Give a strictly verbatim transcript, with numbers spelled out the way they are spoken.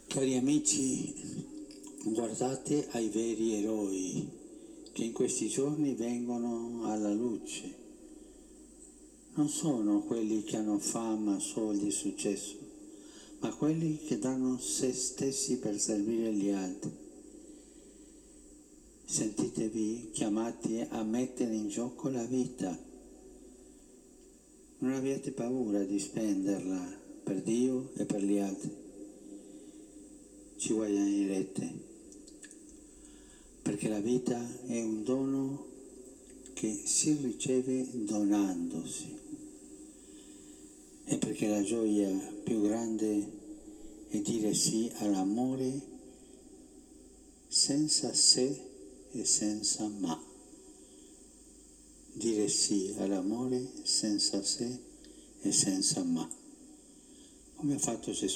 Cari amici, guardate ai veri eroi che in questi giorni vengono alla luce. Non sono quelli che hanno fama, soldi e successo, ma quelli che danno se stessi per servire gli altri. Sentitevi chiamati a mettere in gioco la vita. Non abbiate paura di spenderla per Dio e per gli altri. Ci guadagnerete, perché la vita è un dono che si riceve donandosi, e perché la gioia più grande è dire sì all'amore senza se e senza ma. Dire sì all'amore senza se e senza ma, come ha fatto Gesù.